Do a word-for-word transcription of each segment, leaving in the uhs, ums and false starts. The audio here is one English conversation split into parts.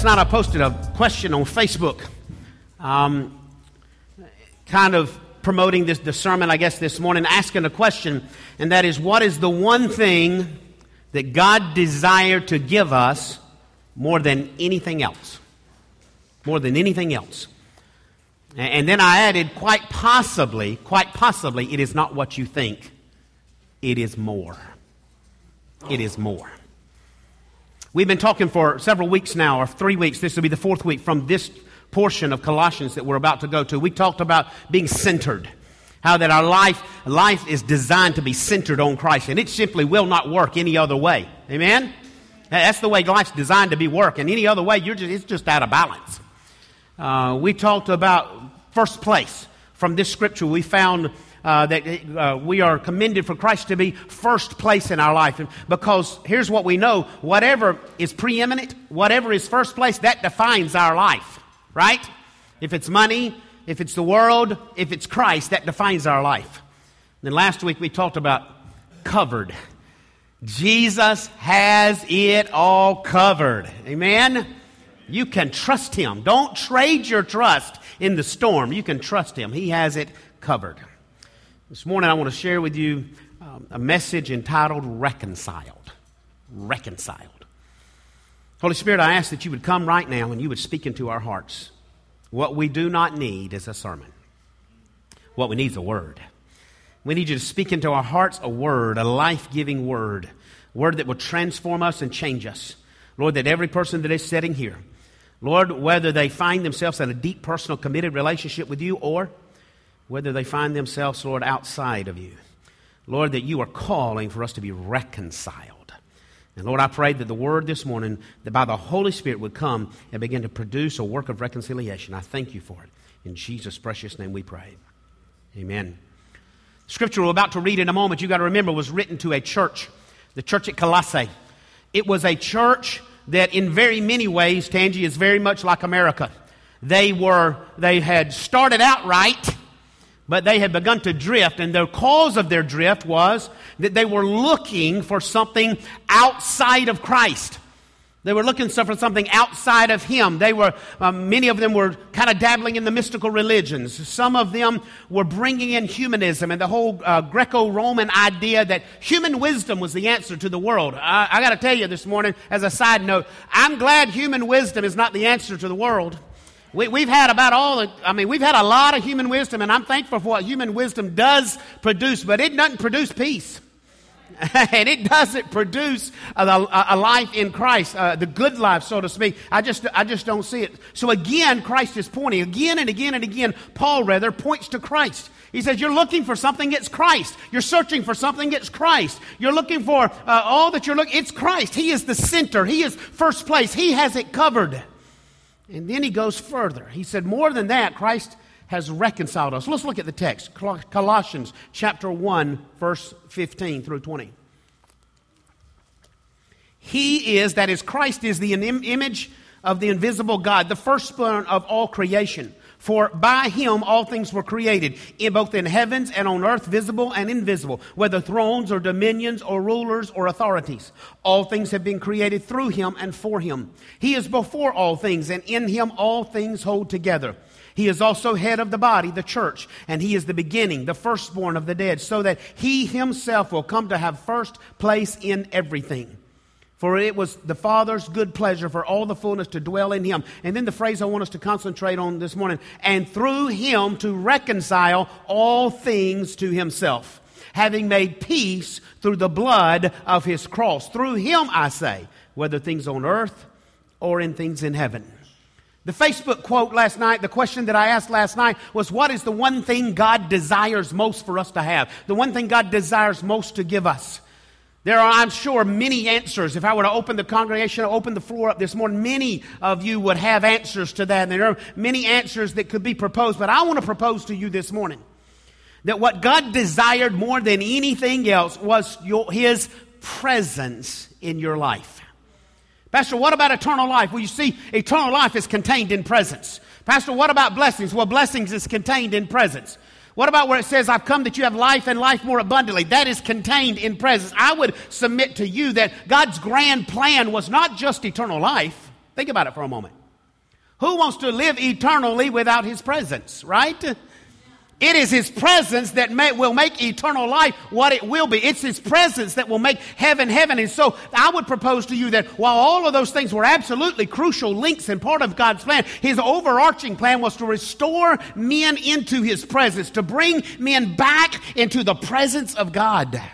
last night I posted a question on Facebook, um, kind of promoting this the sermon, I guess, this morning, asking a question, and that is, what is the one thing that God desired to give us more than anything else? More than anything else. And then I added, quite possibly, quite possibly, it is not what you think. It is more. It is more. We've been talking for several weeks now, or three weeks. This will be the fourth week from this portion of Colossians that we're about to go to. We talked about being centered. How that our life, life is designed to be centered on Christ. And it simply will not work any other way. Amen? That's the way life's designed to be working. Any other way, you're just, it's just out of balance. Uh, we talked about first place. From this scripture, we found uh, that uh, we are commended for Christ to be first place in our life. And because here's what we know. Whatever is preeminent, whatever is first place, that defines our life. Right? If it's money, if it's the world, if it's Christ, that defines our life. And then last week we talked about covered. Jesus has it all covered. Amen? You can trust Him. Don't trade your trust in the storm. You can trust Him. He has it covered. This morning I want to share with you um, a message entitled Reconciled. Reconciled. Holy Spirit, I ask that you would come right now and you would speak into our hearts. What we do not need is a sermon. What we need is a word. We need you to speak into our hearts a word, a life-giving word, a word that will transform us and change us. Lord, that every person that is sitting here, Lord, whether they find themselves in a deep, personal, committed relationship with you or whether they find themselves, Lord, outside of you, Lord, that you are calling for us to be reconciled. And Lord, I pray that the word this morning, that by the Holy Spirit would come and begin to produce a work of reconciliation. I thank you for it. In Jesus' precious name we pray. Amen. The scripture we're about to read in a moment, you got to remember, was written to a church, the church at Colossae. It was a church that in very many ways, Tangi, is very much like America. They were, they had started out right, but they had begun to drift, and the cause of their drift was that they were looking for something outside of Christ. They were looking for something outside of Him. They were, um, many of them were kind of dabbling in the mystical religions. Some of them were bringing in humanism and the whole uh, Greco-Roman idea that human wisdom was the answer to the world. I, I got to tell you this morning, as a side note, I'm glad human wisdom is not the answer to the world. We, we've had about all, the, I mean, we've had a lot of human wisdom, and I'm thankful for what human wisdom does produce, but it doesn't produce peace. And it doesn't produce a, a, a life in Christ, uh, the good life, so to speak. I just, I just don't see it. So again, Christ is pointing. Again and again and again, Paul rather points to Christ. He says, you're looking for something, it's Christ. You're searching for something, it's Christ. You're looking for uh, all that you're looking, it's Christ. He is the center. He is first place. He has it covered. And then he goes further. He said, more than that, Christ has reconciled us. Let's look at the text. Colossians chapter one, verse fifteen through twenty. He is, that is, Christ is the image of the invisible God, the firstborn of all creation. For by Him all things were created, in both in heavens and on earth, visible and invisible, whether thrones or dominions or rulers or authorities. All things have been created through Him and for Him. He is before all things, and in Him all things hold together. He is also head of the body, the church, and He is the beginning, the firstborn of the dead, so that He Himself will come to have first place in everything. For it was the Father's good pleasure for all the fullness to dwell in Him. And then the phrase I want us to concentrate on this morning, and through Him to reconcile all things to Himself, having made peace through the blood of His cross. Through Him, I say, whether things on earth or in things in heaven. The Facebook quote last night, the question that I asked last night was, what is the one thing God desires most for us to have? The one thing God desires most to give us? There are, I'm sure, many answers. If I were to open the congregation, open the floor up this morning, many of you would have answers to that. And there are many answers that could be proposed. But I want to propose to you this morning that what God desired more than anything else was your, His presence in your life. Pastor, what about eternal life? Well, you see, eternal life is contained in presence. Pastor, what about blessings? Well, blessings is contained in presence. What about where it says, I've come that you have life and life more abundantly? That is contained in presence. I would submit to you that God's grand plan was not just eternal life. Think about it for a moment. Who wants to live eternally without his presence, right? It is his presence that may, will make eternal life what it will be. It's his presence that will make heaven heaven. And so I would propose to you that while all of those things were absolutely crucial links and part of God's plan, his overarching plan was to restore men into his presence, to bring men back into the presence of God.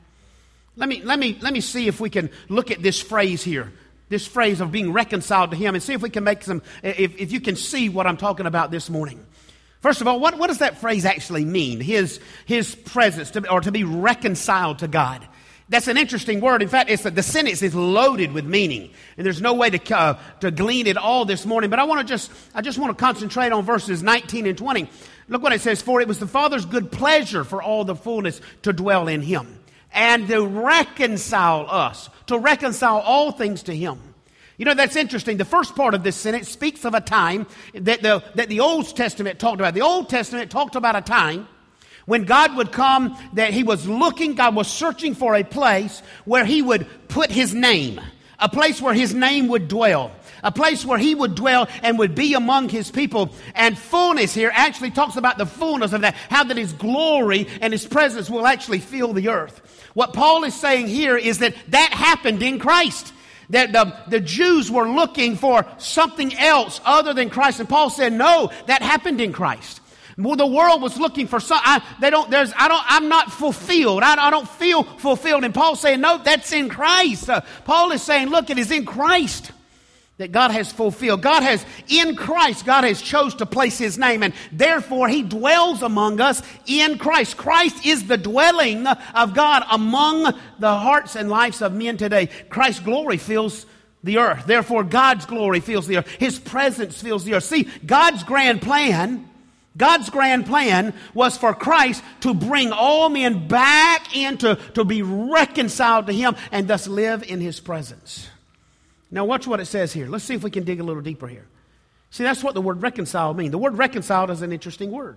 Let me, let me, let me see if we can look at this phrase here. This phrase of being reconciled to him, and see if we can make some, if, if you can see what I'm talking about this morning. First of all, what, what does that phrase actually mean? His, his presence, to, or to be reconciled to God. That's an interesting word. In fact, it's, the sentence is loaded with meaning. And there's no way to, uh, to glean it all this morning. But I want to just, I just want to concentrate on verses nineteen and twenty. Look what it says. For it was the Father's good pleasure for all the fullness to dwell in him, and to reconcile us, to reconcile all things to him. You know, that's interesting. The first part of this sentence speaks of a time that the, that the Old Testament talked about. The Old Testament talked about a time when God would come, that he was looking, God was searching for a place where he would put his name, a place where his name would dwell, a place where he would dwell and would be among his people. And fullness here actually talks about the fullness of that, how that his glory and his presence will actually fill the earth. What Paul is saying here is that that happened in Christ. That the, the Jews were looking for something else other than Christ. And Paul said, no, that happened in Christ. Well, the world was looking for some, I, they don't, there's, I don't, I'm not fulfilled. I, I don't feel fulfilled. And Paul's saying, no, that's in Christ. Uh, Paul is saying, look, it is in Christ that God has fulfilled. God has, in Christ, God has chose to place his name, and therefore he dwells among us in Christ. Christ is the dwelling of God among the hearts and lives of men today. Christ's glory fills the earth. Therefore, God's glory fills the earth. His presence fills the earth. See, God's grand plan, God's grand plan was for Christ to bring all men back into, to be reconciled to him and thus live in his presence. Now watch what it says here. Let's see if we can dig a little deeper here. See, that's what the word reconcile means. The word reconciled is an interesting word.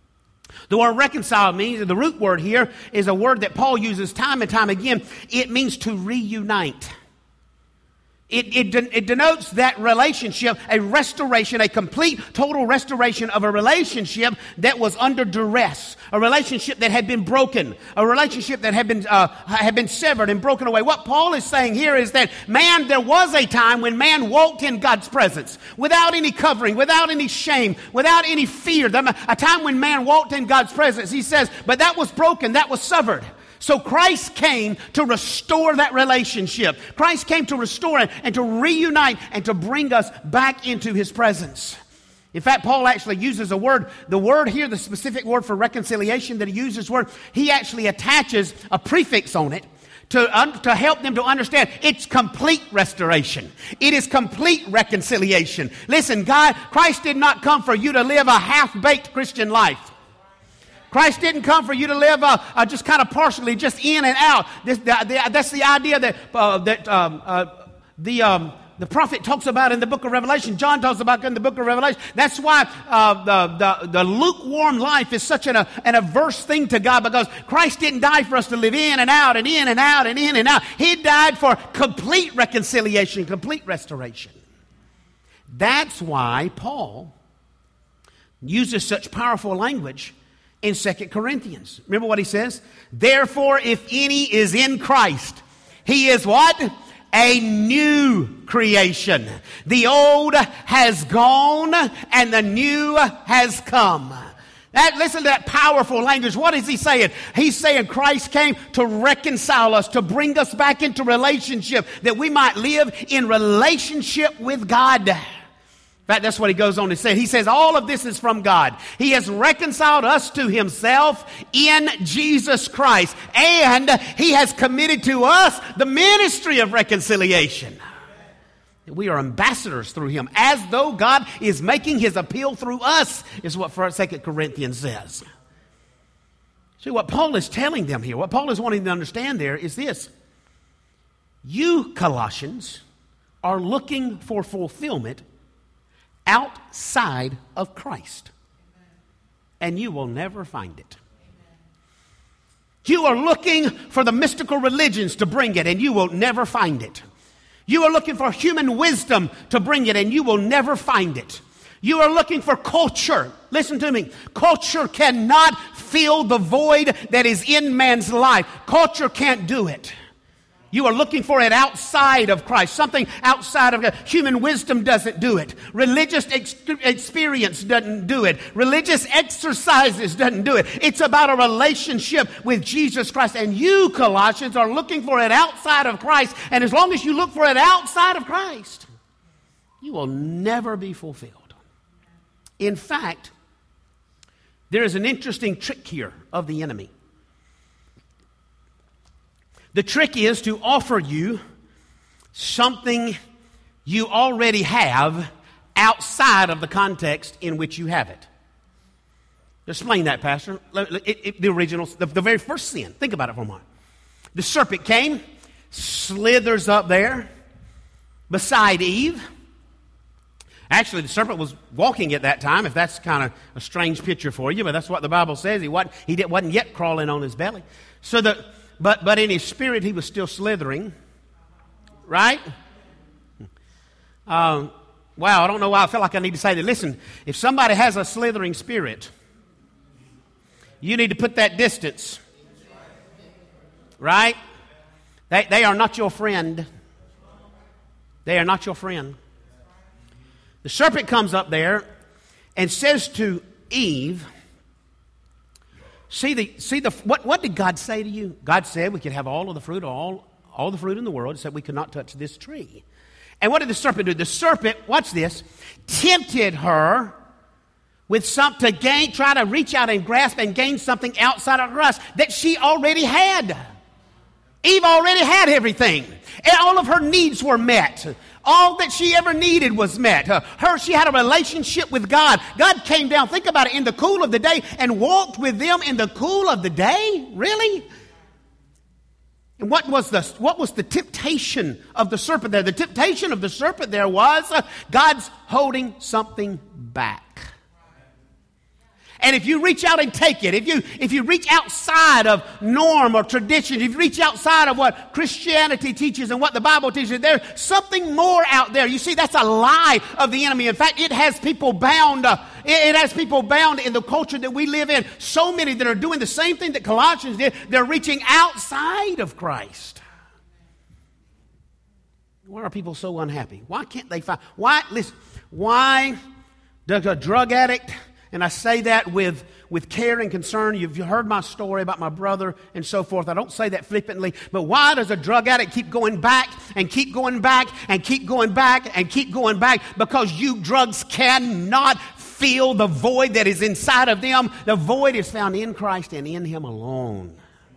The word reconcile means, the root word here is a word that Paul uses time and time again. It means to reunite. It, it, de- it denotes that relationship, a restoration, a complete, total restoration of a relationship that was under duress, a relationship that had been broken, a relationship that had been uh, had been severed and broken away. What Paul is saying here is that, man, there was a time when man walked in God's presence without any covering, without any shame, without any fear. A time when man walked in God's presence. He says, but that was broken, that was severed. So Christ came to restore that relationship. Christ came to restore it and to reunite and to bring us back into his presence. In fact, Paul actually uses a word, the word here, the specific word for reconciliation that he uses, word, he actually attaches a prefix on it to, un, to help them to understand it's complete restoration. It is complete reconciliation. Listen, God, Christ did not come for you to live a half-baked Christian life. Christ didn't come for you to live uh, uh, just kind of partially, just in and out. This, the, the, that's the idea that uh, that um, uh, the um, the prophet talks about in the book of Revelation. John talks about in the book of Revelation. That's why uh, the, the the lukewarm life is such an, uh, an averse thing to God, because Christ didn't die for us to live in and out and in and out and in and out. He died for complete reconciliation, complete restoration. That's why Paul uses such powerful language in Second Corinthians. Remember what he says? Therefore, if any is in Christ, he is what? A new creation. The old has gone and the new has come. That, listen to that powerful language. What is he saying? He's saying Christ came to reconcile us, to bring us back into relationship, that we might live in relationship with God. In fact, that's what he goes on to say. He says all of this is from God. He has reconciled us to himself in Jesus Christ. And he has committed to us the ministry of reconciliation. We are ambassadors through him, as though God is making his appeal through us, is what Second Corinthians says. See, what Paul is telling them here, what Paul is wanting them to understand there is this. You, Colossians, are looking for fulfillment outside of Christ, and you will never find it. You are looking for the mystical religions to bring it, and you will never find it. You are looking for human wisdom to bring it, and you will never find it. You are looking for culture. Listen to me. Culture cannot fill the void that is in man's life. Culture can't do it. You are looking for it outside of Christ, something outside of God. Human wisdom doesn't do it. Religious ex- experience doesn't do it. Religious exercises doesn't do it. It's about a relationship with Jesus Christ. And you, Colossians, are looking for it outside of Christ. And as long as you look for it outside of Christ, you will never be fulfilled. In fact, there is an interesting trick here of the enemy. The trick is to offer you something you already have outside of the context in which you have it. Explain that, Pastor. It, it, the original, the, the very first sin. Think about it for a moment. The serpent came, slithers up there beside Eve. Actually, the serpent was walking at that time, if that's kind of a strange picture for you, but that's what the Bible says. He wasn't, he didn't, wasn't yet crawling on his belly. So the... But but in his spirit, he was still slithering, right? Um, wow, I don't know why I feel like I need to say that. Listen, if somebody has a slithering spirit, you need to put that distance, right? They, they are not your friend. They are not your friend. The serpent comes up there and says to Eve, See the see the what what did God say to you? God said we could have all of the fruit, all all the fruit in the world, except we could not touch this tree. And what did the serpent do? The serpent, watch this, tempted her with something to gain, try to reach out and grasp and gain something outside of her that she already had. Eve already had everything, and all of her needs were met. All that she ever needed was met. Uh, her, she had a relationship with God. God came down, think about it, in the cool of the day and walked with them in the cool of the day? Really? And what was the what was the temptation of the serpent there? The temptation of the serpent there was uh, God's holding something back. And if you reach out and take it, if you if you reach outside of norm or tradition, if you reach outside of what Christianity teaches and what the Bible teaches, there's something more out there. You see, that's a lie of the enemy. In fact, it has people bound. Uh, it, it has people bound in the culture that we live in. So many that are doing the same thing that Colossians did. They're reaching outside of Christ. Why are people so unhappy? Why can't they find? Why listen? Why does a drug addict? And I say that with, with care and concern. You've heard my story about my brother and so forth. I don't say that flippantly. But why does a drug addict keep going back and keep going back and keep going back and keep going back? Because you drugs cannot fill the void that is inside of them. The void is found in Christ and in Him alone.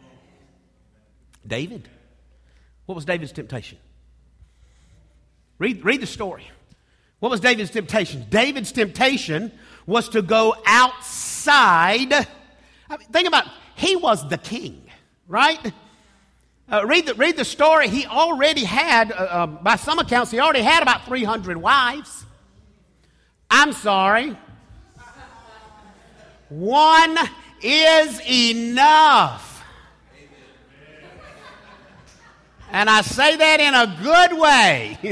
David. What was David's temptation? Read, read the story. What was David's temptation? David's temptation was to go outside. I mean, think about it. He was the king, right? Uh, read, the, read the story. He already had, uh, uh, by some accounts, he already had about three hundred wives. I'm sorry. One is enough. And I say that in a good way.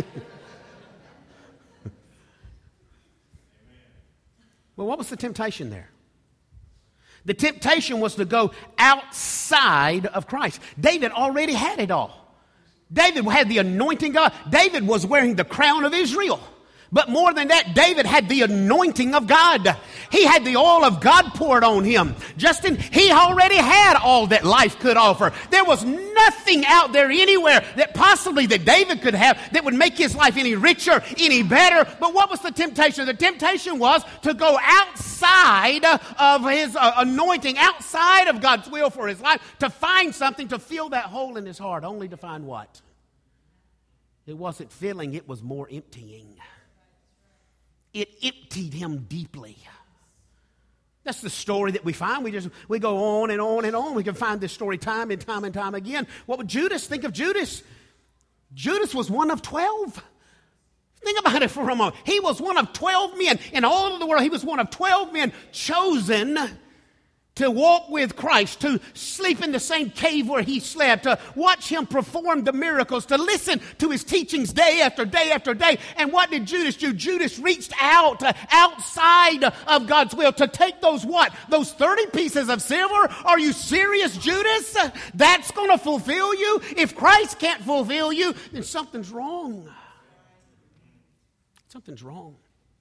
Well, what was the temptation there? The temptation was to go outside of Christ. David already had it all. David had the anointing of God. David was wearing the crown of Israel. But more than that, David had the anointing of God. He had the oil of God poured on him. Justin, he already had all that life could offer. There was nothing out there anywhere that possibly that David could have that would make his life any richer, any better. But what was the temptation? The temptation was to go outside of his uh, anointing, outside of God's will for his life, to find something to fill that hole in his heart, only to find what? It wasn't filling, it was more emptying. It emptied him deeply. That's the story that we find. We just we go on and on and on. We can find this story time and time and time again. What would Judas think of Judas? Judas was one of twelve. Think about it for a moment. He was one of twelve men in all of the world. He was one of twelve men chosen to walk with Christ, to sleep in the same cave where he slept, to watch him perform the miracles, to listen to his teachings day after day after day. And what did Judas do? Judas reached out, uh, outside of God's will to take those what? Those thirty pieces of silver? Are you serious, Judas? Uh, that's going to fulfill you? If Christ can't fulfill you, then something's wrong. Something's wrong.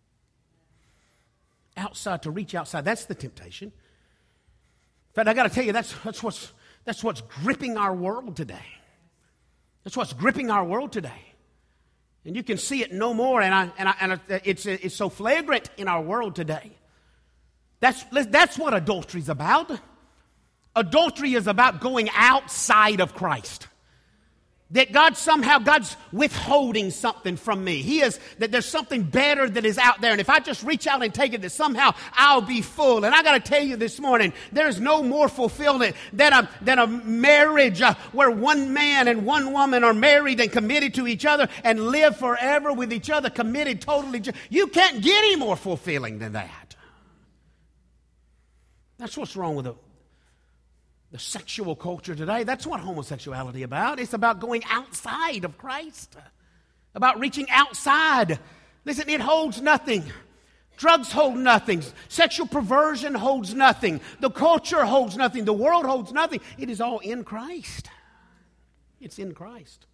Outside, to reach outside, that's the temptation. In fact, I got to tell you, that's, that's, what's, that's what's gripping our world today. That's what's gripping our world today. And you can see it no more, and, I, and, I, and it's, it's so flagrant in our world today. That's, that's what adultery is about. Adultery is about going outside of Christ. That God somehow, God's withholding something from me. He is, that there's something better that is out there. And if I just reach out and take it, that somehow I'll be full. And I got to tell you this morning, there's no more fulfillment than a, than a marriage uh, where one man and one woman are married and committed to each other and live forever with each other, committed totally. You can't get any more fulfilling than that. That's what's wrong with it. The sexual culture today, that's what homosexuality is about. It's about going outside of Christ, about reaching outside. Listen, it holds nothing. Drugs hold nothing. Sexual perversion holds nothing. The culture holds nothing. The world holds nothing. It is all in Christ. It's in Christ.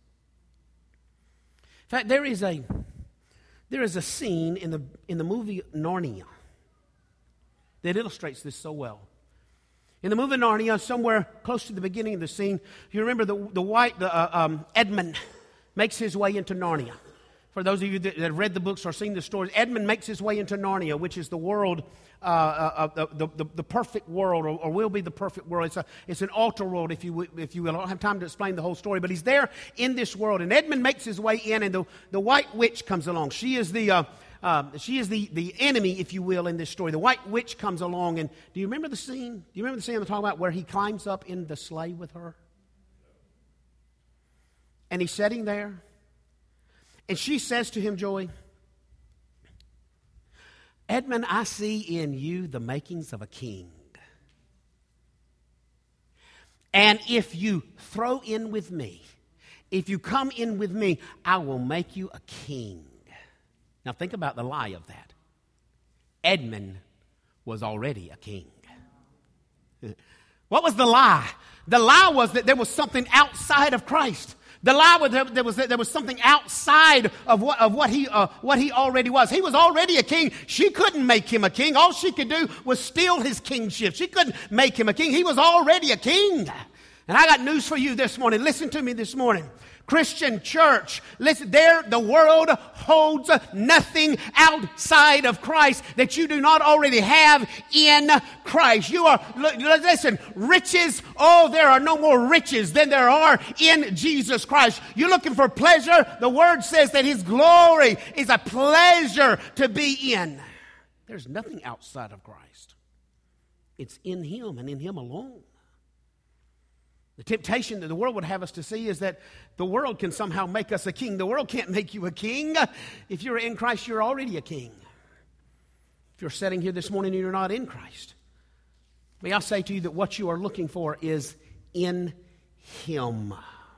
In fact, there is a there is a scene in the in the movie Narnia that illustrates this so well. In the movie Narnia, somewhere close to the beginning of the scene, you remember the the white the, uh, um, Edmund makes his way into Narnia. For those of you that have read the books or seen the stories, Edmund makes his way into Narnia, which is the world, uh, uh, the, the the perfect world, or, or will be the perfect world. It's a it's an altar world, if you if you will. I don't have time to explain the whole story, but he's there in this world, and Edmund makes his way in, and the the White Witch comes along. She is the uh, Uh, she is the, the enemy, if you will, in this story. The White Witch comes along, and do you remember the scene? Do you remember the scene I'm talking about where he climbs up in the sleigh with her? And he's sitting there, and she says to him, Joy, Edmund, I see in you the makings of a king. And if you throw in with me, if you come in with me, I will make you a king. Now think about the lie of that. Edmund was already a king. What was the lie? The lie was that there was something outside of Christ. The lie was that there was, there was something outside of what, of what he, uh, what he already was. He was already a king. She couldn't make him a king. All she could do was steal his kingship. She couldn't make him a king. He was already a king. And I got news for you this morning. Listen to me this morning. Christian church, listen, there the world holds nothing outside of Christ that you do not already have in Christ. You are, listen, riches, oh, there are no more riches than there are in Jesus Christ. You're looking for pleasure? The Word says that His glory is a pleasure to be in. There's nothing outside of Christ. It's in Him and in Him alone. The temptation that the world would have us to see is that the world can somehow make us a king. The world can't make you a king. If you're in Christ, you're already a king. If you're sitting here this morning and you're not in Christ, may I say to you that what you are looking for is in Him.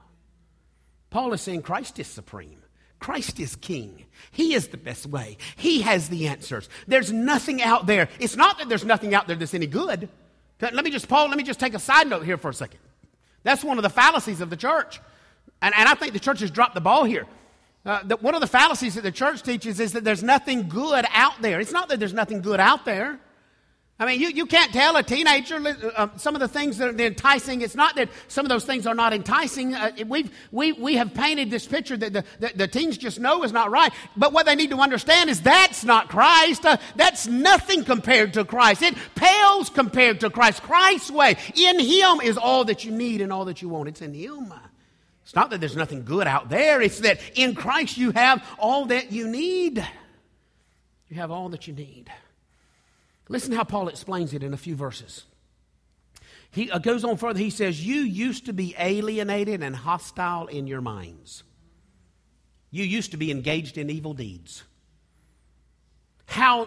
Paul is saying Christ is supreme. Christ is king. He is the best way. He has the answers. There's nothing out there. It's not that there's nothing out there that's any good. Let me just, Paul, let me just take a side note here for a second. That's one of the fallacies of the church. And, and I think the church has dropped the ball here. Uh, the, one of the fallacies that the church teaches is that there's nothing good out there. It's not that there's nothing good out there. I mean, you, you can't tell a teenager uh, some of the things that are enticing. It's not that some of those things are not enticing. Uh, we've, we, we have painted this picture that the, the, the teens just know is not right. But what they need to understand is that's not Christ. Uh, that's nothing compared to Christ. It pales compared to Christ. Christ's way. In Him is all that you need and all that you want. It's in Him. It's not that there's nothing good out there. It's that in Christ you have all that you need. You have all that you need. Listen how Paul explains it in a few verses. He goes on further. He says, you used to be alienated and hostile in your minds. You used to be engaged in evil deeds. How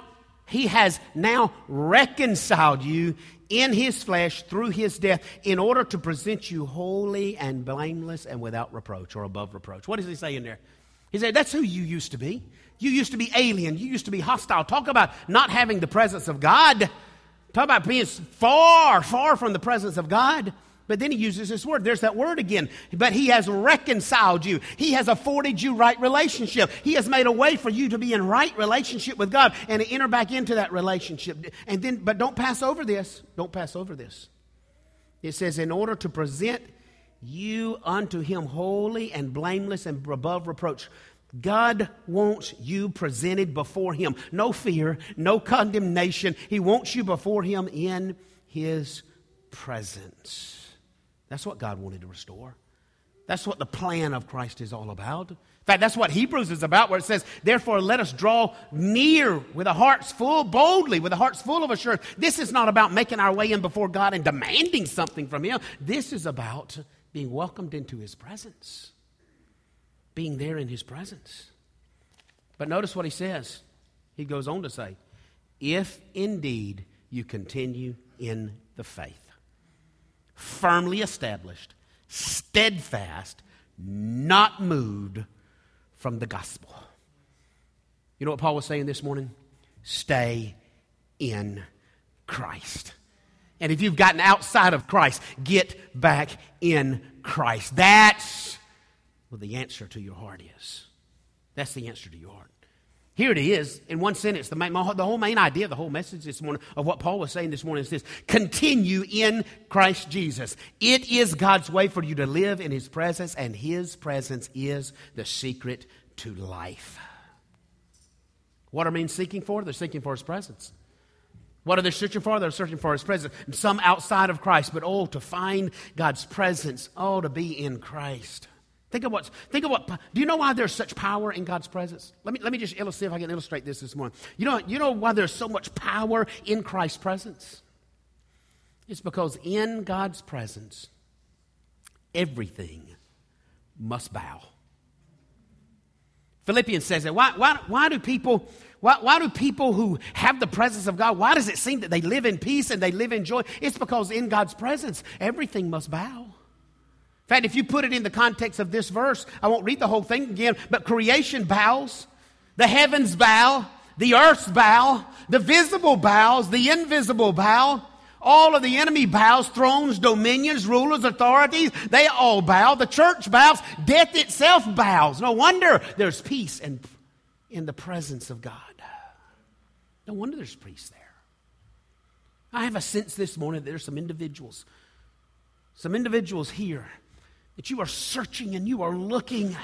He has now reconciled you in his flesh through his death in order to present you holy and blameless and without reproach or above reproach. What does he say in there? He said, that's who you used to be. You used to be alien. You used to be hostile. Talk about not having the presence of God. Talk about being far, far from the presence of God. But then he uses this word. There's that word again. But he has reconciled you. He has afforded you right relationship. He has made a way for you to be in right relationship with God and to enter back into that relationship. And then, but don't pass over this. Don't pass over this. It says, in order to present you unto him holy and blameless and above reproach. God wants you presented before him. No fear, no condemnation. He wants you before him in his presence. That's what God wanted to restore. That's what the plan of Christ is all about. In fact, that's what Hebrews is about, where it says, therefore let us draw near with our hearts full, boldly, with our hearts full of assurance. This is not about making our way in before God and demanding something from him. This is about being welcomed into his presence. Being there in his presence. But notice what he says. He goes on to say, if indeed you continue in the faith, firmly established, steadfast, not moved from the gospel. You know what Paul was saying this morning? Stay in Christ. And if you've gotten outside of Christ, get back in Christ. That's what the answer to your heart is. That's the answer to your heart. Here it is, in one sentence, the, main, the whole main idea of the whole message this morning, of what Paul was saying this morning is this: continue in Christ Jesus. It is God's way for you to live in his presence, and his presence is the secret to life. What are men seeking for? They're seeking for his presence. What are they searching for? They're searching for his presence. Some outside of Christ, but oh, to find God's presence, oh, to be in Christ. Think of what, think of what, do you know why there's such power in God's presence? Let me, let me just illustrate, see if I can illustrate this this morning. You know, you know why there's so much power in Christ's presence? It's because in God's presence, everything must bow. Philippians says that. Why, why, why do people, why, why do people who have the presence of God, why does it seem that they live in peace and they live in joy? It's because in God's presence, everything must bow. In fact, if you put it in the context of this verse, I won't read the whole thing again, but creation bows, the heavens bow, the earth bow, the visible bows, the invisible bow, all of the enemy bows, thrones, dominions, rulers, authorities, they all bow. The church bows, death itself bows. No wonder there's peace in, in the presence of God. No wonder there's peace there. I have a sense this morning that there's some individuals, some individuals here, that you are searching and you are looking.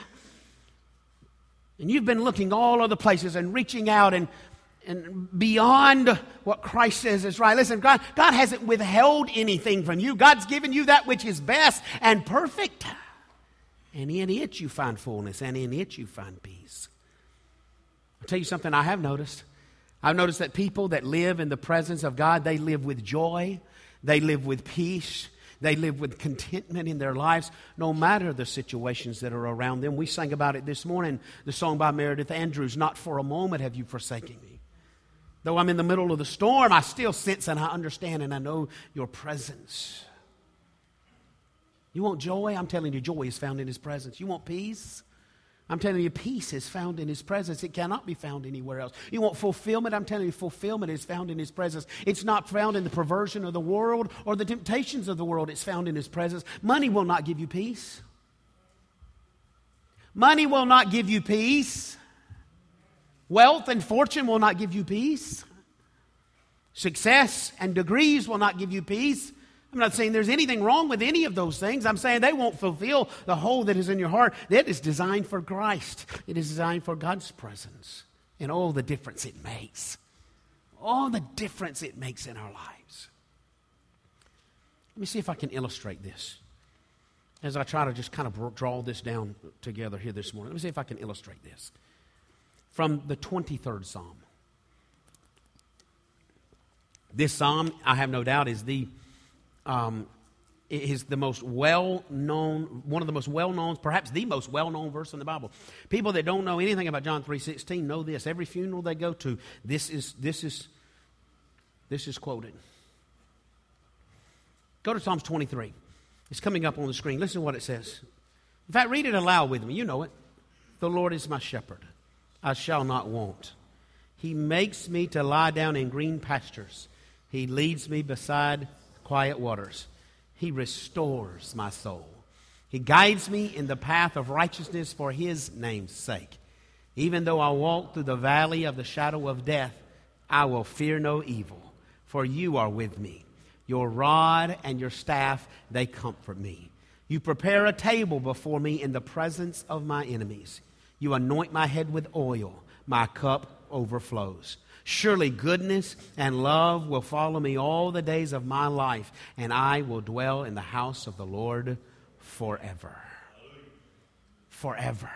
And you've been looking all other places and reaching out and, and beyond what Christ says is right. Listen, God, God hasn't withheld anything from you. God's given you that which is best and perfect. And in it you find fullness, and in it you find peace. I'll tell you something I have noticed. I've noticed that people that live in the presence of God, they live with joy. They live with peace. They live with contentment in their lives, no matter the situations that are around them. We sang about it this morning, the song by Meredith Andrews, Not for a Moment Have You Forsaken Me. Though I'm in the middle of the storm, I still sense and I understand and I know your presence. You want joy? I'm telling you, joy is found in his presence. You want peace? I'm telling you, peace is found in his presence. It cannot be found anywhere else. You want fulfillment? I'm telling you, fulfillment is found in his presence. It's not found in the perversion of the world or the temptations of the world. It's found in his presence. Money will not give you peace. Money will not give you peace. Wealth and fortune will not give you peace. Success and degrees will not give you peace. I'm not saying there's anything wrong with any of those things. I'm saying they won't fulfill the hole that is in your heart. That is designed for Christ. It is designed for God's presence and all the difference it makes. All the difference it makes in our lives. Let me see if I can illustrate this as I try to just kind of draw this down together here this morning. Let me see if I can illustrate this. From the twenty-third Psalm. This psalm, I have no doubt, is the Um, is the most well-known, one of the most well-known, perhaps the most well-known verse in the Bible. People that don't know anything about John three sixteen know this. Every funeral they go to, this is this is this is quoted. Go to Psalms twenty-three. It's coming up on the screen. Listen to what it says. In fact, read it aloud with me. You know it. The Lord is my shepherd. I shall not want. He makes me to lie down in green pastures. He leads me beside quiet waters. He restores my soul. He guides me in the path of righteousness for His name's sake. Even though I walk through the valley of the shadow of death, I will fear no evil, for You are with me. Your rod and Your staff, they comfort me. You prepare a table before me in the presence of my enemies. You anoint my head with oil. My cup overflows. Surely goodness and love will follow me all the days of my life, and I will dwell in the house of the Lord forever. Forever.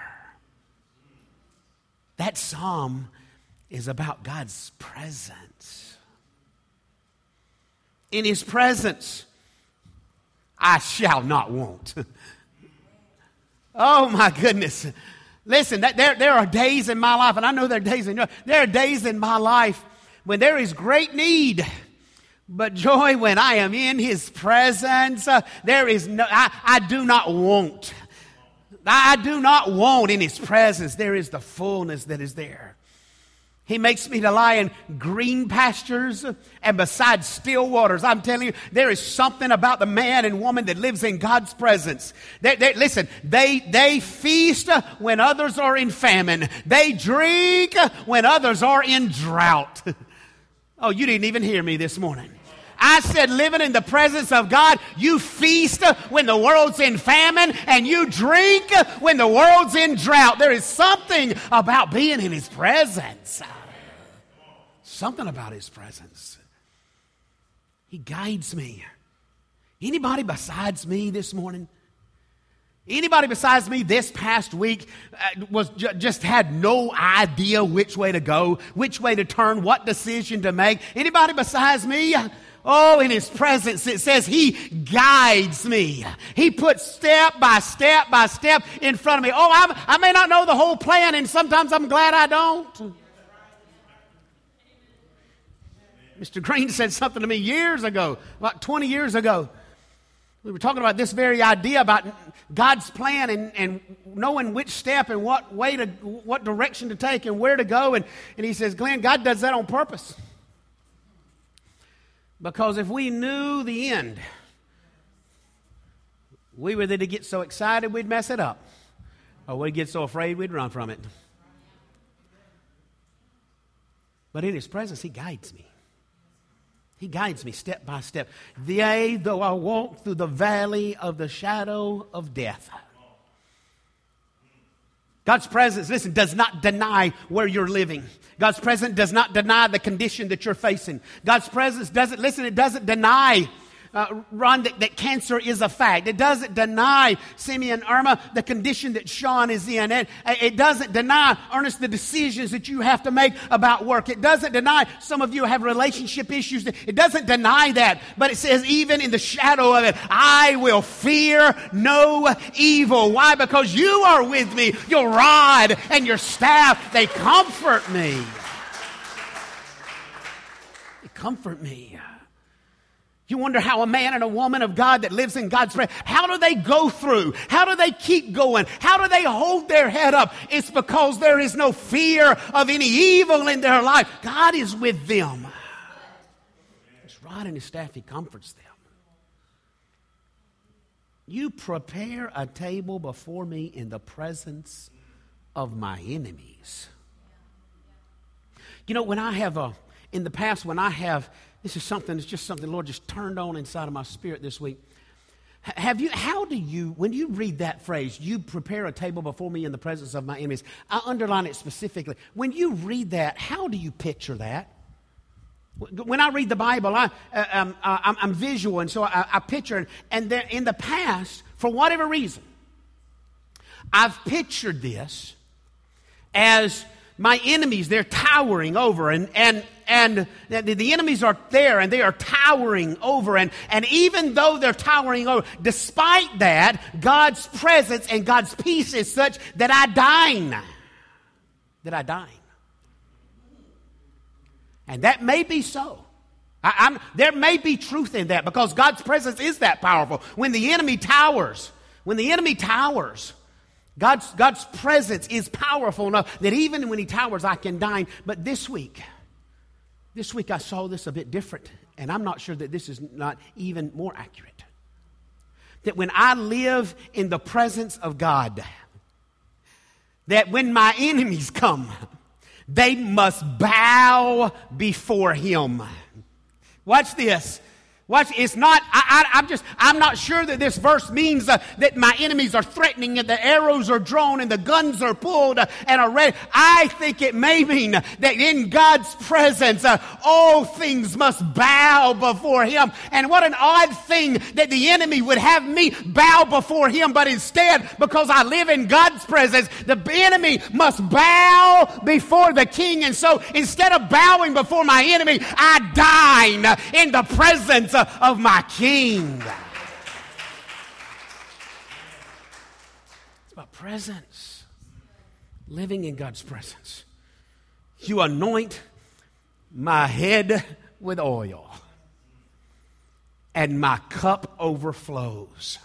That psalm is about God's presence. In His presence, I shall not want. Oh my goodness. Listen, that, there, there are days in my life, and I know there are days in your there are days in my life when there is great need, but joy when I am in His presence. Uh, there is no, I, I do not want. I, I do not want in His presence. There is the fullness that is there. He makes me to lie in green pastures and beside still waters. I'm telling you, there is something about the man and woman that lives in God's presence. They, they, listen, they, they feast when others are in famine. They drink when others are in drought. Oh, you didn't even hear me this morning. I said living in the presence of God, you feast when the world's in famine and you drink when the world's in drought. There is something about being in His presence. Something about His presence. He guides me. Anybody besides me this morning? Anybody besides me this past week uh, was ju- just had no idea which way to go, which way to turn, what decision to make? Anybody besides me? Oh, in His presence, it says He guides me. He puts step by step by step in front of me. Oh, I'm, I may not know the whole plan, and sometimes I'm glad I don't. Mister Green said something to me years ago, about twenty years ago. We were talking about this very idea about God's plan and, and knowing which step and what way to, what direction to take and where to go. And, and he says, Glenn, God does that on purpose. Because if we knew the end, we would either get so excited we'd mess it up, or we'd get so afraid we'd run from it. But in His presence, He guides me. He guides me step by step. Yea, though I walk through the valley of the shadow of death. God's presence, listen, does not deny where you're living. God's presence does not deny the condition that you're facing. God's presence doesn't, listen, it doesn't deny, uh, Ron, that, that cancer is a fact. It doesn't deny, Simeon, Irma, the condition that Sean is in. It, it doesn't deny, Ernest, the decisions that you have to make about work. It doesn't deny some of you have relationship issues. It doesn't deny that. But it says, even in the shadow of it, I will fear no evil. Why? Because you are with me. Your rod and your staff, they comfort me. They comfort me. You wonder how a man and a woman of God that lives in God's presence, how do they go through? How do they keep going? How do they hold their head up? It's because there is no fear of any evil in their life. God is with them. His rod and His staff, He comforts them. You prepare a table before me in the presence of my enemies. You know, when I have a, in the past, when I have, this is something, it's just something the Lord just turned on inside of my spirit this week. Have you, how do you, when you read that phrase, you prepare a table before me in the presence of my enemies, I underline it specifically. When you read that, how do you picture that? When I read the Bible, I, uh, um, uh, I'm, I'm visual, and so I, I picture it. And there, in the past, for whatever reason, I've pictured this as my enemies, they're towering over, and and and the, the enemies are there, and they are towering over, and and even though they're towering over, despite that, God's presence and God's peace is such that I dine, that I dine, and that may be so. I, I'm, there may be truth in that, because God's presence is that powerful. When the enemy towers, when the enemy towers. God's, God's presence is powerful enough that even when he towers, I can dine. But this week, this week I saw this a bit different. And I'm not sure that this is not even more accurate. That when I live in the presence of God, that when my enemies come, they must bow before him. Watch this. Watch, it's not, I, I, I'm just, I'm not sure that this verse means uh, that my enemies are threatening and the arrows are drawn and the guns are pulled uh, and are ready. I think it may mean that in God's presence, uh, all things must bow before him. And what an odd thing that the enemy would have me bow before him, but instead, because I live in God's presence, the enemy must bow before the king. And so instead of bowing before my enemy, I dine in the presence of my king. It's about presence. Living in God's presence. You anoint my head with oil, and my cup overflows.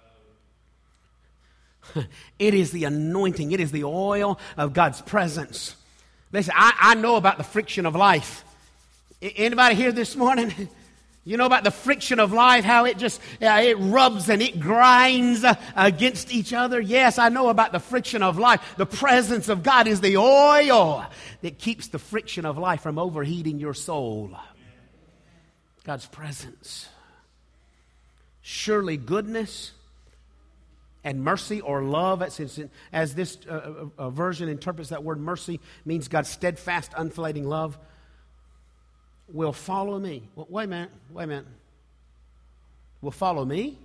It is the anointing. It is the oil of God's presence. Listen, I, I know about the friction of life. Anybody here this morning? You know about the friction of life, how it just, uh, it rubs and it grinds uh, against each other. Yes, I know about the friction of life. The presence of God is the oil that keeps the friction of life from overheating your soul. God's presence. Surely goodness and mercy, or love, as, as this uh, uh, version interprets that word, mercy means God's steadfast, unfailing love, will follow me. Well, wait a minute, wait a minute. Will follow me?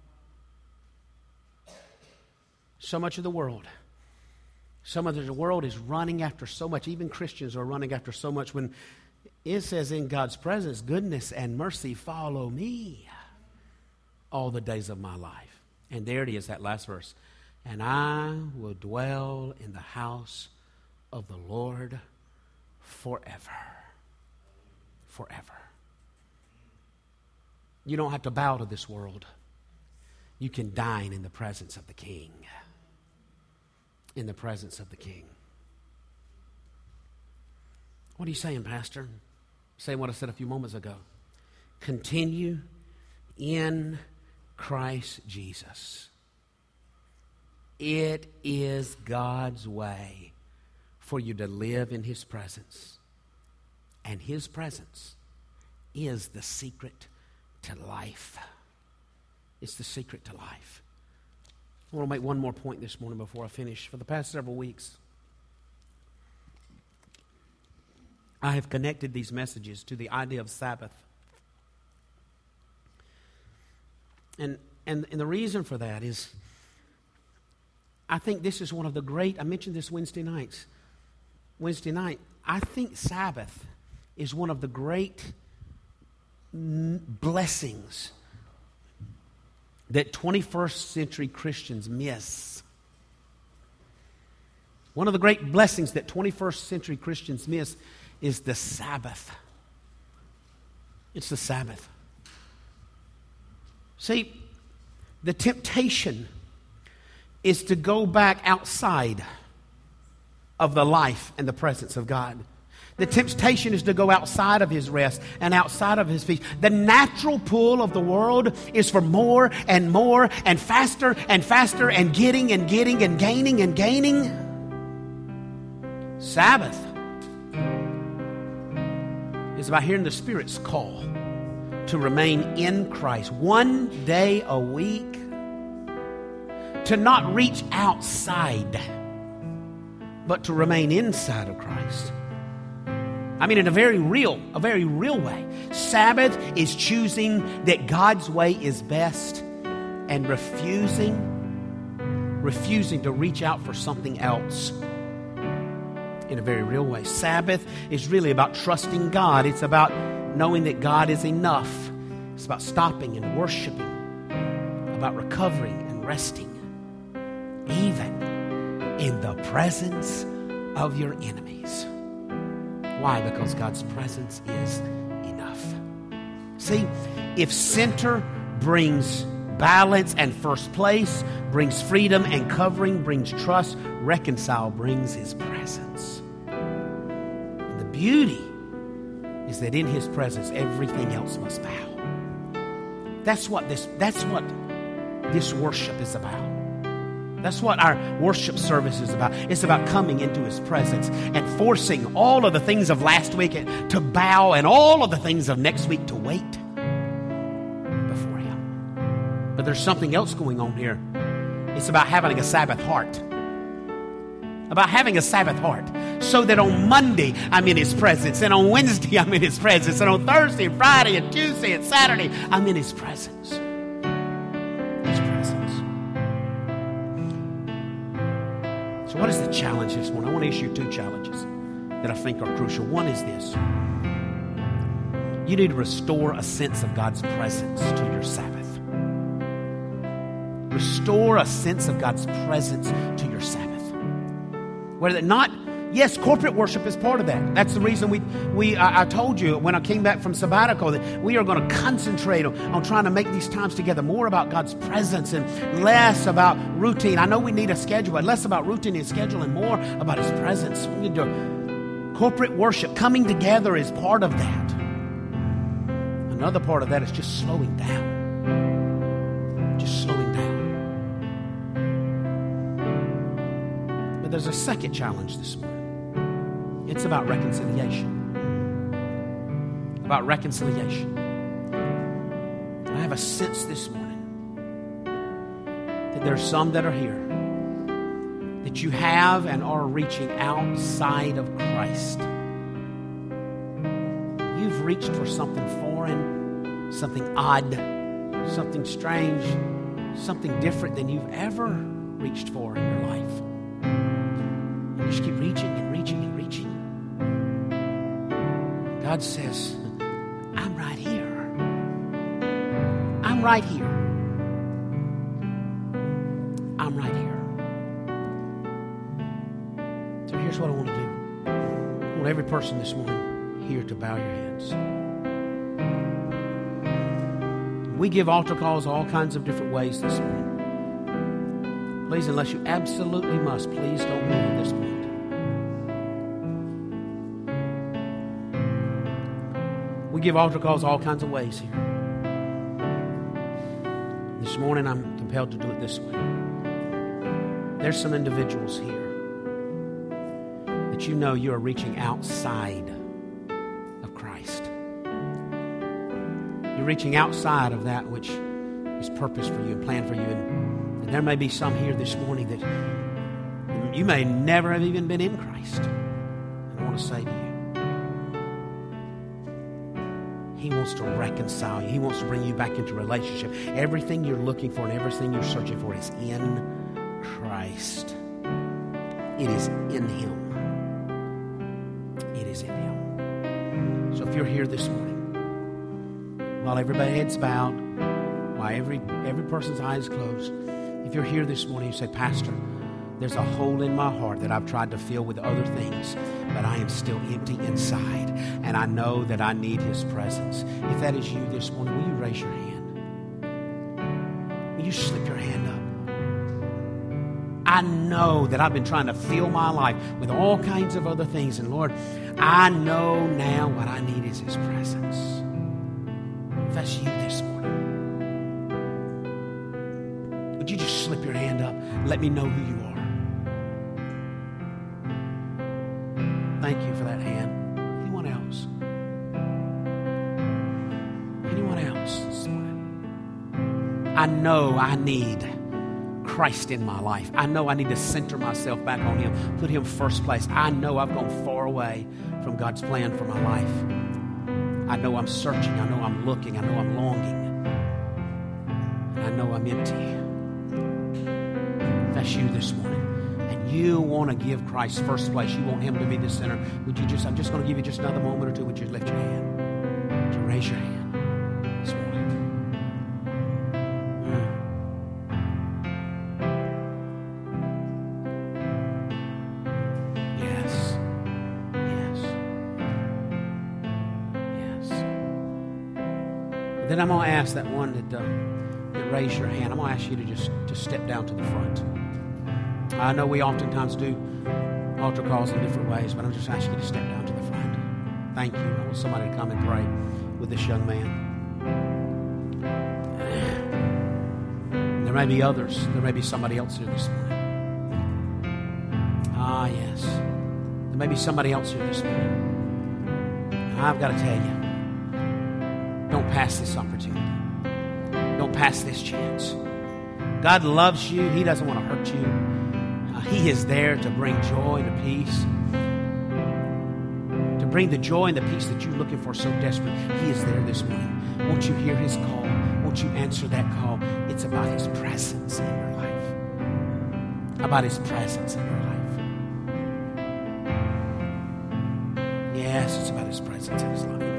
So much of the world. Some of the world is running after so much. Even Christians are running after so much. When it says in God's presence, goodness and mercy follow me all the days of my life. And there it is, that last verse. And I will dwell in the house of the Lord forever. Forever. You don't have to bow to this world. You can dine in the presence of the King. In the presence of the King. What are you saying, Pastor? I'm saying what I said a few moments ago. Continue in Christ Jesus. It is God's way for you to live in his presence. And his presence is the secret to life. It's the secret to life. I want to make one more point this morning before I finish. For the past several weeks, I have connected these messages to the idea of Sabbath. And, and, and the reason for that is, I think this is one of the great, I mentioned this Wednesday nights. Wednesday night, I think Sabbath is one of the great blessings that twenty-first century Christians miss. One of the great blessings that twenty-first century Christians miss is the Sabbath. It's the Sabbath. See, the temptation is to go back outside of the life and the presence of God. The temptation is to go outside of his rest and outside of his peace. The natural pull of the world is for more and more and faster and faster and getting and getting and gaining and gaining. Sabbath is about hearing the Spirit's call to remain in Christ one day a week, to not reach outside, but to remain inside of Christ. I mean, in a very real, a very real way. Sabbath is choosing that God's way is best and refusing, refusing to reach out for something else. in a very real way. Sabbath is really about trusting God. It's about knowing that God is enough. It's about stopping and worshiping, about recovering and resting, even in the presence of your enemies. Why? Because God's presence is enough. See, if center brings balance and first place, brings freedom and covering, brings trust, reconcile brings His presence. And the beauty is that in His presence, everything else must bow. That's what this, that's what this worship is about. That's what our worship service is about. It's about coming into His presence and forcing all of the things of last week to bow and all of the things of next week to wait before Him. But there's something else going on here. It's about having a Sabbath heart. About having a Sabbath heart. So that on Monday, I'm in His presence. And on Wednesday, I'm in His presence. And on Thursday, Friday, and Tuesday, and Saturday, I'm in His presence. His presence. So what is the challenge this morning? I want to issue two challenges that I think are crucial. One is this. You need to restore a sense of God's presence to your Sabbath. Restore a sense of God's presence to your Sabbath. Whether not, yes, corporate worship is part of that. That's the reason we, we I, I told you when I came back from sabbatical that we are going to concentrate on, on trying to make these times together more about God's presence and less about routine. I know we need a schedule, but less about routine and schedule and more about His presence. We need to, corporate worship, coming together is part of that. Another part of that is just slowing down. Just slowing down. But there's a second challenge this morning. It's about reconciliation. About reconciliation. I have a sense this morning that there's some that are here that you have and are reaching outside of Christ. You've reached for something foreign, something odd, something strange, something different than you've ever reached for in your life. You just keep reaching and reaching and reaching. God says, I'm right here. I'm right here. I'm right here. So here's what I want to do. I want every person this morning here to bow your heads. We give altar calls all kinds of different ways this morning. Please, unless you absolutely must, please don't move at this point. We give altar calls all kinds of ways here. This morning, I'm compelled to do it this way. There's some individuals here that you know you are reaching outside of Christ. You're reaching outside of that which is purpose for you and plan for you. And, and there may be some here this morning that you may never have even been in Christ. And I want to say to you, He wants to reconcile you. He wants to bring you back into relationship. Everything you're looking for and everything you're searching for is in Christ. It is in Him. It is in Him. So if you're here this morning, while everybody's head's bowed, while every every person's eyes closed, if you're here this morning, you say, Pastor, there's a hole in my heart that I've tried to fill with other things, but I am still empty inside, and I know that I need His presence. If that is you this morning, will you raise your hand? Will you slip your hand up? I know that I've been trying to fill my life with all kinds of other things, and Lord, I know now what I need is His presence. If that's you this morning, would you just slip your hand up and let me know who you are? Thank you for that hand. Anyone else? Anyone else this morning? I know I need Christ in my life. I know I need to center myself back on Him, put Him first place. I know I've gone far away from God's plan for my life. I know I'm searching. I know I'm looking. I know I'm longing. And I know I'm empty. If that's you this morning, and You want to give Christ first place. You want Him to be the center. Would you just, I'm just going to give you just another moment or two. Would you lift your hand? Would you raise your hand this morning? Mm. Yes. Yes. Yes. Then I'm going to ask that one that, uh, that raised your hand. I'm going to ask you to just to step down to the front. I know we oftentimes do altar calls in different ways, but I'm just asking you to step down to the front. Thank you. I want somebody to come and pray with this young man. There may be others. There may be somebody else here this morning. Ah, yes. There may be somebody else here this morning. I've got to tell you, don't pass this opportunity. Don't pass this chance. God loves you. He doesn't want to hurt you. He is there to bring joy and peace, to bring the joy and the peace that you're looking for so desperately. He is there this morning. Won't you hear His call? Won't you answer that call? It's about His presence in your life. About His presence in your life. Yes, it's about His presence in His life. In your life.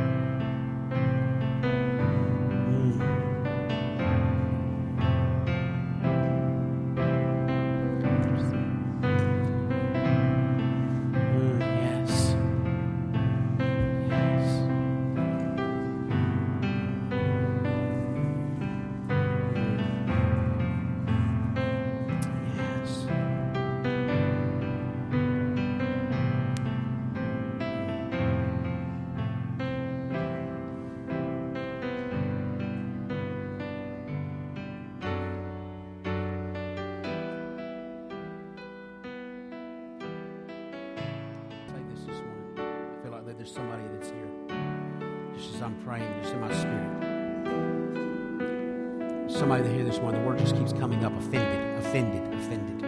There's somebody that's here. Just as I'm praying, just in my spirit. Somebody that here this morning, the word just keeps coming up, offended, offended, offended.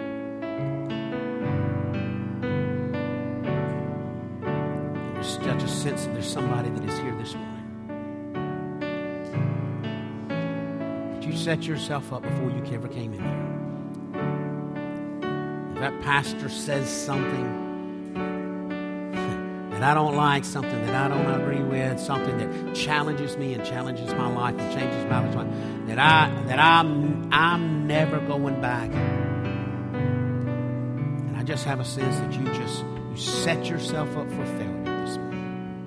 And there's such a sense that there's somebody that is here this morning. But you set yourself up before you ever came in here. If that pastor says something that I don't like, something that I don't agree with, something that challenges me and challenges my life and changes my life, that I that I'm I'm never going back. And I just have a sense that you just you set yourself up for failure this morning.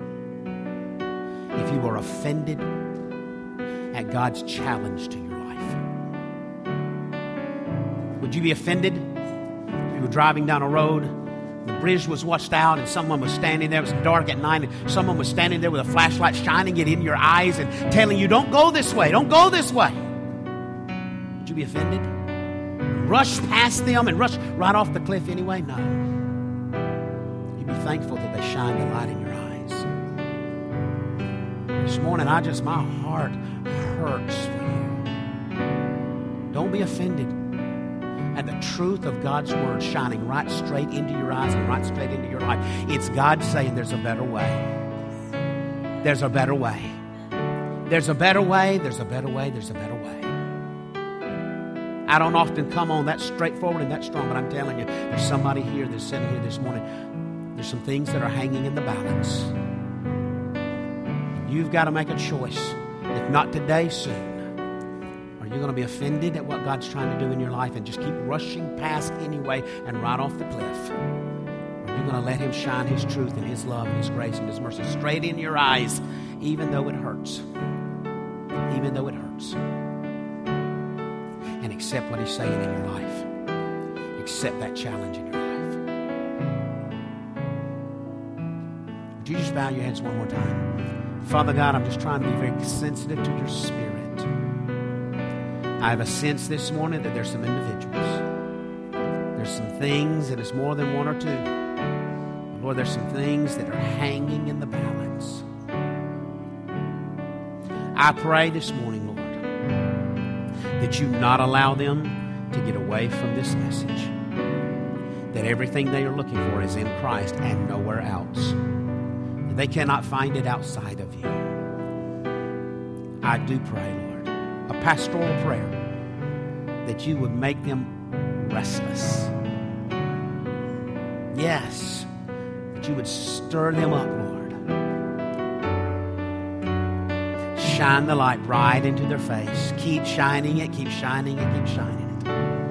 If you are offended at God's challenge to your life, would you be offended if you were driving down a road? The bridge was washed out and someone was standing there. It was dark at night and someone was standing there with a flashlight shining it in your eyes and telling you, don't go this way, don't go this way. Would you be offended? Rush past them and rush right off the cliff anyway? No. You'd be thankful that they shine the light in your eyes. This morning, I just, my heart hurts for you. Don't be offended at the truth of God's word shining right straight into your eyes and right straight into your life. It's God saying there's a better way. There's a better way. There's a better way. There's a better way. There's a better way. I don't often come on that straightforward and that strong, but I'm telling you, there's somebody here that's sitting here this morning. There's some things that are hanging in the balance. You've got to make a choice. If not today, soon. You're going to be offended at what God's trying to do in your life and just keep rushing past anyway and right off the cliff. Or you're going to let Him shine His truth and His love and His grace and His mercy straight in your eyes, even though it hurts. Even though it hurts. And accept what He's saying in your life. Accept that challenge in your life. Would you just bow your heads one more time? Father God, I'm just trying to be very sensitive to your Spirit. I have a sense this morning that there's some individuals. There's some things that is more than one or two. Lord, there's some things that are hanging in the balance. I pray this morning, Lord, that you not allow them to get away from this message. That everything they are looking for is in Christ and nowhere else. That they cannot find it outside of you. I do pray, Lord, a pastoral prayer, that you would make them restless, Yes, that you would stir them up, Lord. Shine the light right into their face. Keep shining it, keep shining it, keep shining it.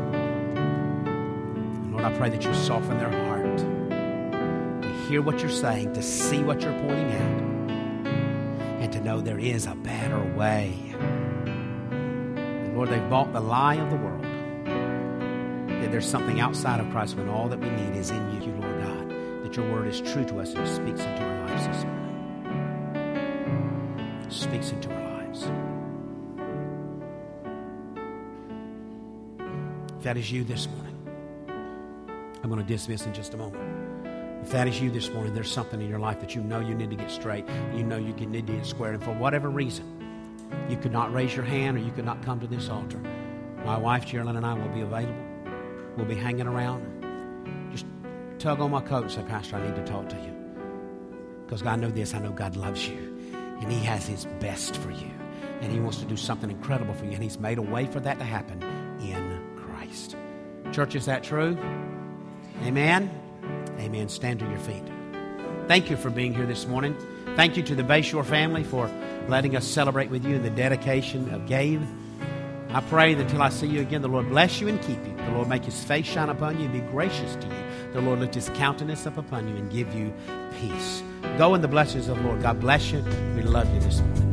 And Lord, I pray that you soften their heart to hear what you're saying, to see what you're pointing out, and to know there is a better way. And Lord, they've bought the lie of the world that there's something outside of Christ when all that we need is in you, Lord God, that your word is true to us and it speaks into our lives this morning. Speaks into our lives. If that is you this morning, I'm going to dismiss in just a moment. If that is you this morning, there's something in your life that you know you need to get straight. You know you need to get squared. And for whatever reason, you could not raise your hand or you could not come to this altar. My wife, Geraldine, and I will be available. We'll be hanging around. Just tug on my coat and say, Pastor, I need to talk to you. Because I know this. I know God loves you. And he has his best for you. And he wants to do something incredible for you. And he's made a way for that to happen in Christ. Church, is that true? Amen? Amen. Stand to your feet. Thank you for being here this morning. Thank you to the Bayshore family for letting us celebrate with you in the dedication of Gabe. I pray that until I see you again, the Lord bless you and keep you. The Lord make his face shine upon you and be gracious to you. The Lord lift his countenance up upon you and give you peace. Go in the blessings of the Lord. God bless you. We love you this morning.